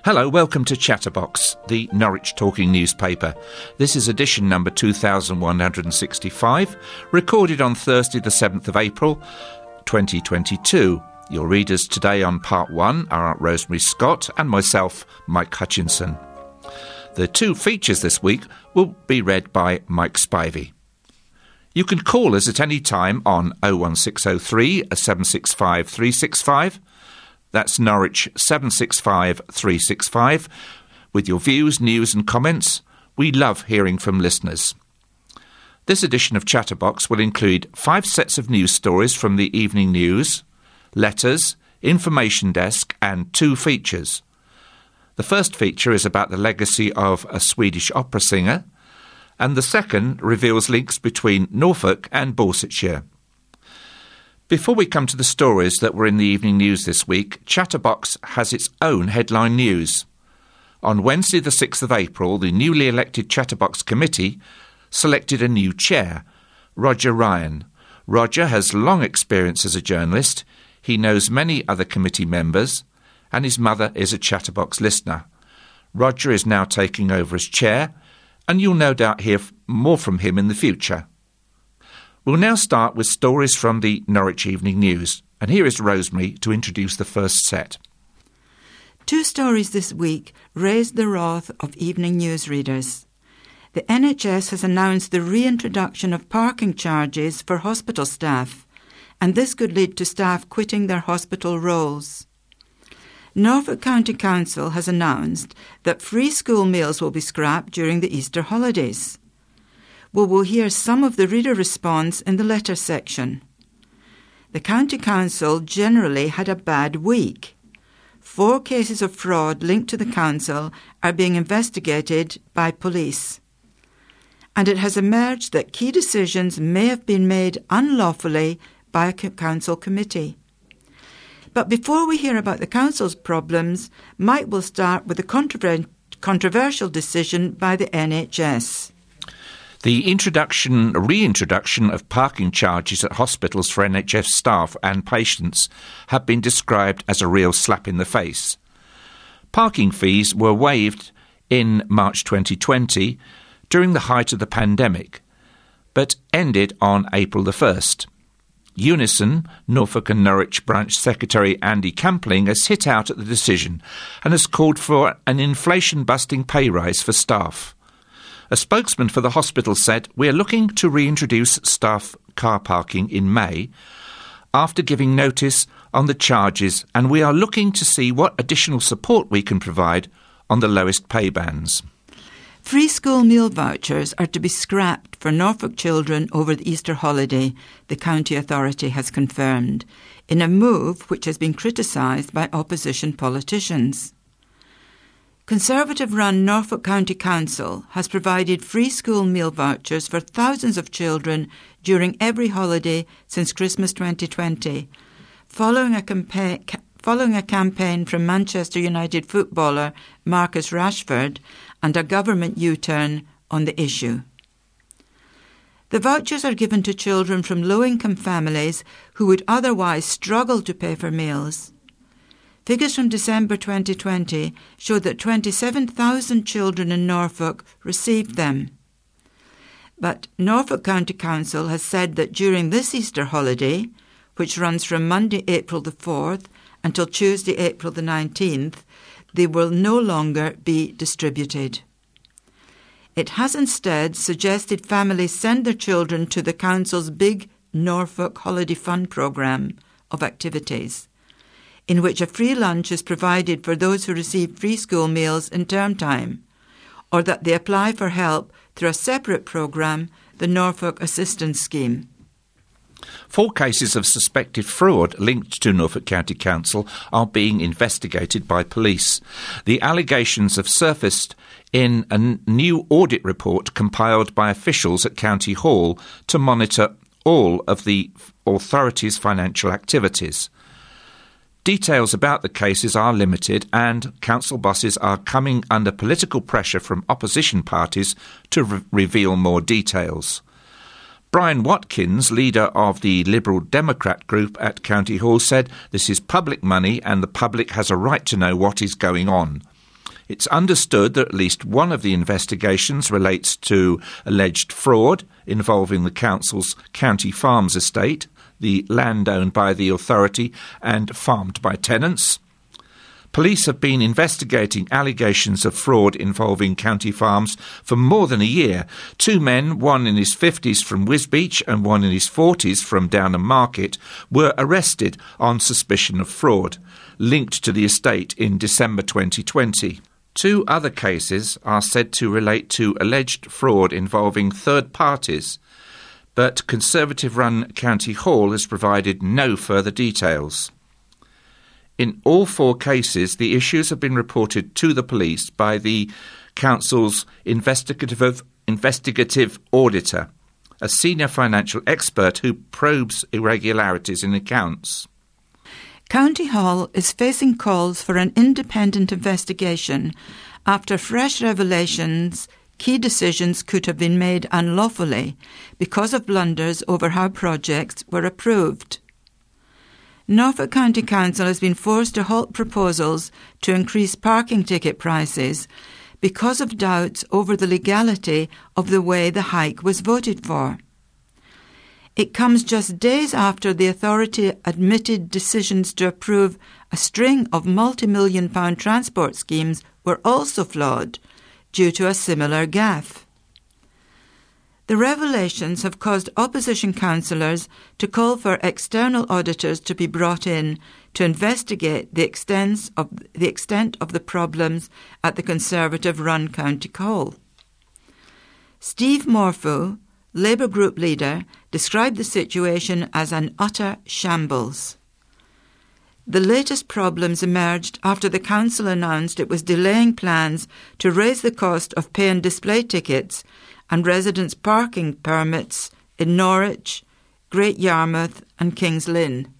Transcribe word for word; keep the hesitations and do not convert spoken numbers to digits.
Hello, welcome to Chatterbox, the Norwich Talking newspaper. This is edition number two thousand one hundred sixty-five, recorded on Thursday the seventh of April, twenty twenty-two. Your readers today on part one are Aunt Rosemary Scott and myself, Mike Hutchinson. The two features this week will be read by Mike Spivey. You can call us at any time on oh one six oh three, seven six five, three six five. That's Norwich seven six five, three six five. With your views, news and comments, we love hearing from listeners. This edition of Chatterbox will include five sets of news stories from the evening news, letters, information desk and two features. The first feature is about the legacy of a Swedish opera singer, and the second reveals links between Norfolk and Borsetshire. Before we come to the stories that were in the evening news this week, Chatterbox has its own headline news. On Wednesday the sixth of April, the newly elected Chatterbox committee selected a new chair, Roger Ryan. Roger has long experience as a journalist, he knows many other committee members, and his mother is a Chatterbox listener. Roger is now taking over as chair, and you'll no doubt hear more from him in the future. We'll now start with stories from the Norwich Evening News, and here is Rosemary to introduce the first set. Two stories this week raised the wrath of evening news readers. The N H S has announced the reintroduction of parking charges for hospital staff, and this could lead to staff quitting their hospital roles. Norfolk County Council has announced that free school meals will be scrapped during the Easter holidays. We will hear some of the reader response in the letter section. The County Council generally had a bad week. Four cases of fraud linked to the council are being investigated by police. And it has emerged that key decisions may have been made unlawfully by a council committee. But before we hear about the council's problems, Mike will start with a controver- controversial decision by the N H S. The introduction, reintroduction of parking charges at hospitals for N H S staff and patients have been described as a real slap in the face. Parking fees were waived in March twenty twenty during the height of the pandemic, but ended on April the first. Unison, Norfolk and Norwich branch secretary Andy Campling has hit out at the decision and has called for an inflation-busting pay rise for staff. A spokesman for the hospital said, "We are looking to reintroduce staff car parking in May after giving notice on the charges, and we are looking to see what additional support we can provide on the lowest pay bands." Free school meal vouchers are to be scrapped for Norfolk children over the Easter holiday, the county authority has confirmed, in a move which has been criticised by opposition politicians. Conservative-run Norfolk County Council has provided free school meal vouchers for thousands of children during every holiday since Christmas twenty twenty, following a, campa- following a campaign from Manchester United footballer Marcus Rashford and a government U-turn on the issue. The vouchers are given to children from low-income families who would otherwise struggle to pay for meals. Figures from December twenty twenty showed that twenty-seven thousand children in Norfolk received them. But Norfolk County Council has said that during this Easter holiday, which runs from Monday, April the fourth, until Tuesday, April the nineteenth, they will no longer be distributed. It has instead suggested families send their children to the Council's big Norfolk Holiday Fund programme of activities, in which a free lunch is provided for those who receive free school meals in term time, or that they apply for help through a separate programme, the Norfolk Assistance Scheme. Four cases of suspected fraud linked to Norfolk County Council are being investigated by police. The allegations have surfaced in a new audit report compiled by officials at County Hall to monitor all of the authority's financial activities. Details about the cases are limited, and council bosses are coming under political pressure from opposition parties to re- reveal more details. Brian Watkins, leader of the Liberal Democrat group at County Hall, said this is public money and the public has a right to know what is going on. It's understood that at least one of the investigations relates to alleged fraud involving the council's County Farms estate, the land owned by the authority and farmed by tenants. Police have been investigating allegations of fraud involving County Farms for more than a year. Two men, one in his fifties from Wisbech and one in his forties from Downham Market, were arrested on suspicion of fraud, linked to the estate in December twenty twenty. Two other cases are said to relate to alleged fraud involving third parties, but Conservative-run County Hall has provided no further details. In all four cases, the issues have been reported to the police by the Council's investigative, investigative auditor, a senior financial expert who probes irregularities in accounts. County Hall is facing calls for an independent investigation after fresh revelations key decisions could have been made unlawfully because of blunders over how projects were approved. Norfolk County Council has been forced to halt proposals to increase parking ticket prices because of doubts over the legality of the way the hike was voted for. It comes just days after the authority admitted decisions to approve a string of multi-million pound transport schemes were also flawed due to a similar gaffe. The revelations have caused opposition councillors to call for external auditors to be brought in to investigate the extent of the, extent of the problems at the Conservative-run County Hall. Steve Morphew, Labour Group leader, described the situation as an utter shambles. The latest problems emerged after the council announced it was delaying plans to raise the cost of pay and display tickets and residents' parking permits in Norwich, Great Yarmouth and Kings Lynn.